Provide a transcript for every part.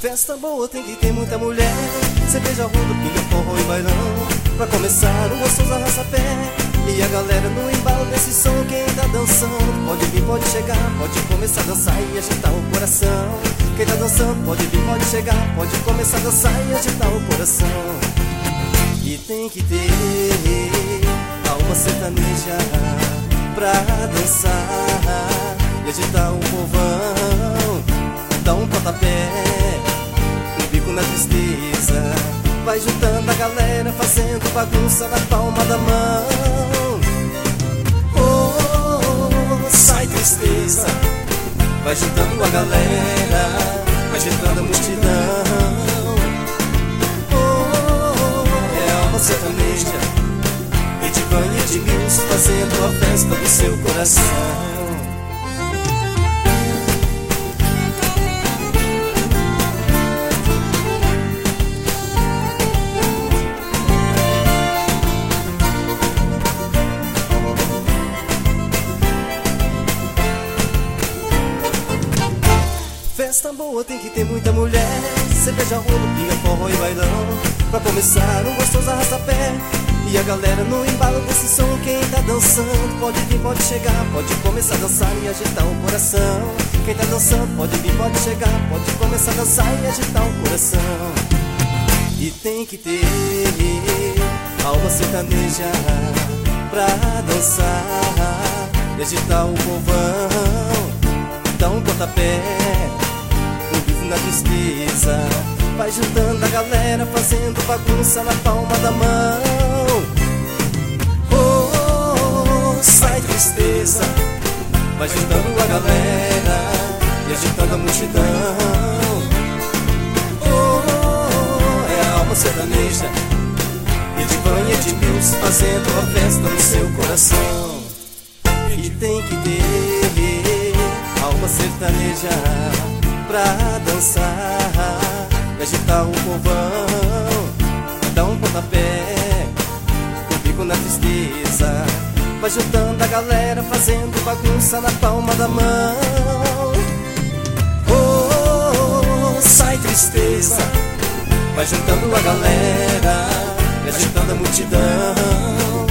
Festa boa tem que ter muita mulher, cerveja, rodo, pinga, forró e bailão. Pra começar um gostoso arrasta-pé e a galera no embalo desse som. Quem tá dançando pode vir, pode chegar, pode começar a dançar e agitar o coração. Quem tá dançando pode vir, pode chegar, pode começar a dançar e agitar o coração. E tem que ter alma sertaneja pra dançar e agitar o povão. Dá um pontapé, um bico na tristeza, vai juntando a galera, fazendo bagunça na palma da mão. Oh, sai tristeza, vai juntando a galera, agitando a multidão. Oh, é alma sertaneja, Edivan e Edmilson, fazendo a festa do seu coração. Festa boa tem que ter muita mulher, cerveja, rolo, pinga, forró e bailão. Pra começar um gostoso arrasta-pé e a galera no embalo desse som. Quem tá dançando pode vir, pode chegar, pode começar a dançar e agitar o coração. Quem tá dançando pode vir, pode chegar, pode começar a dançar e agitar o coração. E tem que ter alma sertaneja pra dançar e agitar o povão. Dá um pontapé, na tristeza, vai juntando a galera, fazendo bagunça na palma da mão. Oh, sai tristeza, vai juntando a galera e agitando a multidão. Oh, é a alma sertaneja, Edivan e Edmilson, fazendo a festa no seu coração. E tem que ter alma sertaneja pra dançar e agitar o povão. Dá um pontapé, um bico na tristeza, vai juntando a galera, fazendo bagunça na palma da mão. Oh, sai tristeza, vai juntando a galera e agitando a multidão.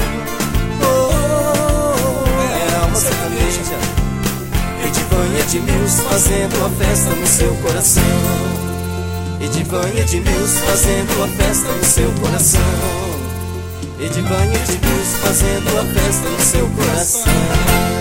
Oh, é a alma sertaneja, Edivan e Edmilson, fazendo a festa no seu coração. Edivan e Edmilson, fazendo a festa no seu coração. Edivan e Edmilson, fazendo a festa no seu coração.